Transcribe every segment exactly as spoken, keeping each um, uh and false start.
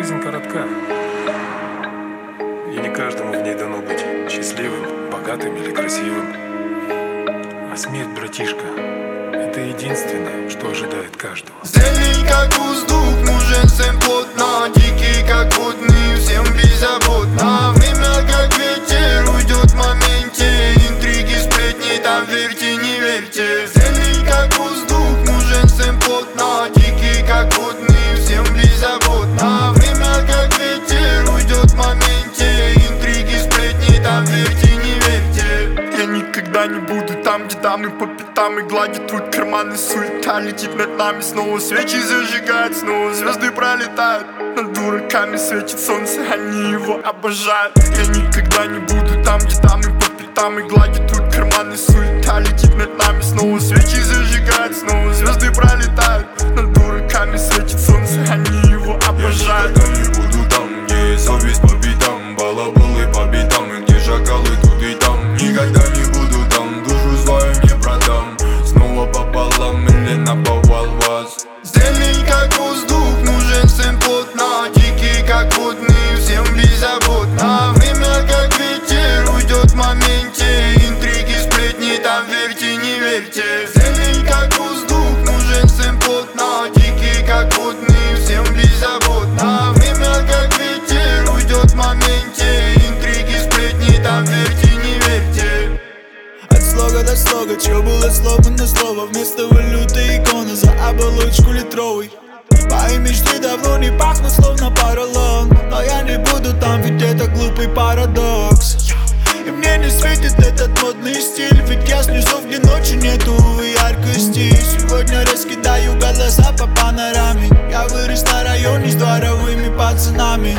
Жизнь коротка, и не каждому в ней дано быть счастливым, богатым или красивым. А смерть, братишка, это единственное, что ожидает каждого. Зелень как воздух, нужен всем плотно, дикий как водный, всем беззаботно. Время как ветер, уйдет в моменте, интриги, сплетни, там верьте, не верьте. Зелень как воздух, нужен всем плотно, дикий как водный, всем беззаботно. Время как ветер, уйдет в моменте, интриги, сплетни, там верьте, не верьте. Я никогда не буду там, где дамы по пятам и гладит твой карман, и суета летит над нами. Снова свечи зажигают, снова звезды пролетают. Над дураками светит солнце, они его обожают. Я никогда не буду там, где дамы по пятам и гладит твой карман, и суета летит над нами. Снова свечи зажигают, снова звезды пролетают. Над дураками светит солнце, они его обожают. Я никогда не буду там, где есть совесть по битам, балаболы по битам, и где шакалы тут и там. Никогда не буду там, душу свою не продам. Снова пополам или наповал вас. Зелень как воздух, нужен всем плотно, дикий как водный, всем беззаботно. Время как ветер, уйдет в моменте, интриги, сплетни, там верьте, не верьте. Зелень как воздух, нужен всем плотно, дикий как водный, всем беззаботно. Время как ветер, уйдет в моменте, интриги, сплетни, там верьте, не верьте. От слога до слога, чё было сломано слово, вместо валюты икона за оболочку литровой. Мои мечты давно не пахнут, словно поролон, но я не буду там, ведь это глупый парадокс. И мне не светит этот модный стиль, ведь я снизу, где ночи нету яркости. Сегодня раскидаю голоса по панораме, я вырос на районе с дворовыми пацанами.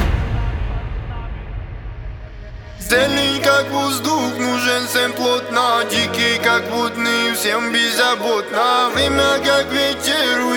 Зелень как воздух, нужен всем плотно, дикий как водный, всем беззаботно. Время как ветер,